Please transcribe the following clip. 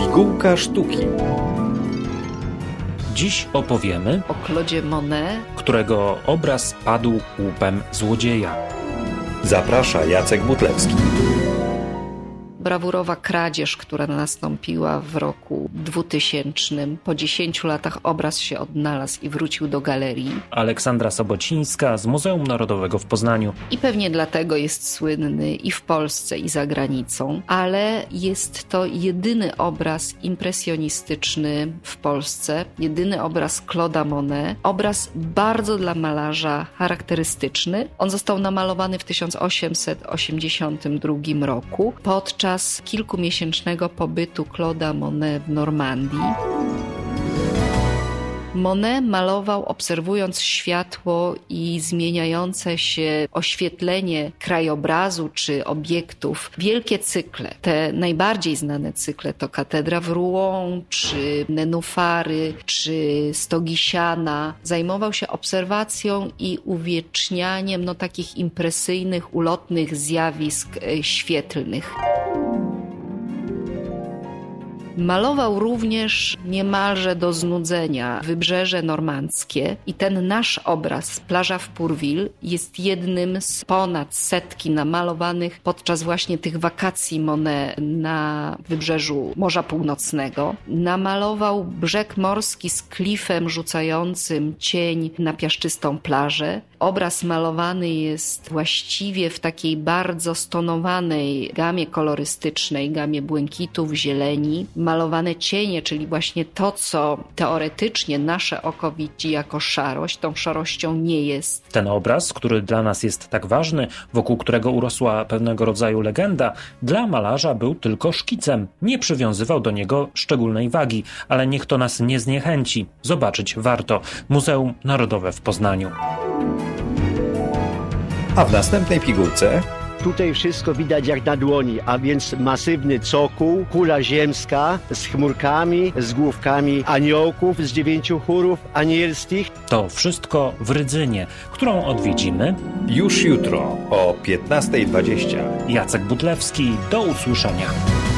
Pigułka sztuki. Dziś opowiemy o Claude'zie Monet, którego obraz padł łupem złodzieja. Zaprasza Jacek Butlewski. brawurowa kradzież, która nastąpiła w roku 2000. Po 10 latach obraz się odnalazł i wrócił do galerii. Aleksandra Sobocińska z Muzeum Narodowego w Poznaniu. I pewnie dlatego jest słynny i w Polsce, i za granicą, ale jest to jedyny obraz impresjonistyczny w Polsce, jedyny obraz Claude'a Monet, obraz bardzo dla malarza charakterystyczny. On został namalowany w 1882 roku podczas kilkumiesięcznego pobytu Claude'a Monet w Normandii. Monet malował, obserwując światło i zmieniające się oświetlenie krajobrazu czy obiektów. Wielkie cykle, te najbardziej znane cykle to Katedra w Rouen, czy Nenufary, czy Stogi Siana. Zajmował się obserwacją i uwiecznianiem takich impresyjnych, ulotnych zjawisk świetlnych. Malował również niemalże do znudzenia wybrzeże normandzkie i ten nasz obraz, Plaża w Pourville, jest jednym z ponad setki namalowanych podczas właśnie tych wakacji Monet na wybrzeżu Morza Północnego. Namalował brzeg morski z klifem rzucającym cień na piaszczystą plażę. Obraz malowany jest właściwie w takiej bardzo stonowanej gamie kolorystycznej, gamie błękitów, zieleni. Malowane cienie, czyli właśnie to, co teoretycznie nasze oko widzi jako szarość, tą szarością nie jest. Ten obraz, który dla nas jest tak ważny, wokół którego urosła pewnego rodzaju legenda, dla malarza był tylko szkicem. Nie przywiązywał do niego szczególnej wagi, ale niech to nas nie zniechęci. Zobaczyć warto. Muzeum Narodowe w Poznaniu. A w następnej pigułce... Tutaj wszystko widać jak na dłoni, a więc masywny cokół, kula ziemska z chmurkami, z główkami aniołków z 9 chórów anielskich. To wszystko w Rydzynie, którą odwiedzimy Już jutro o 15:20. Jacek Butlewski. Do usłyszenia.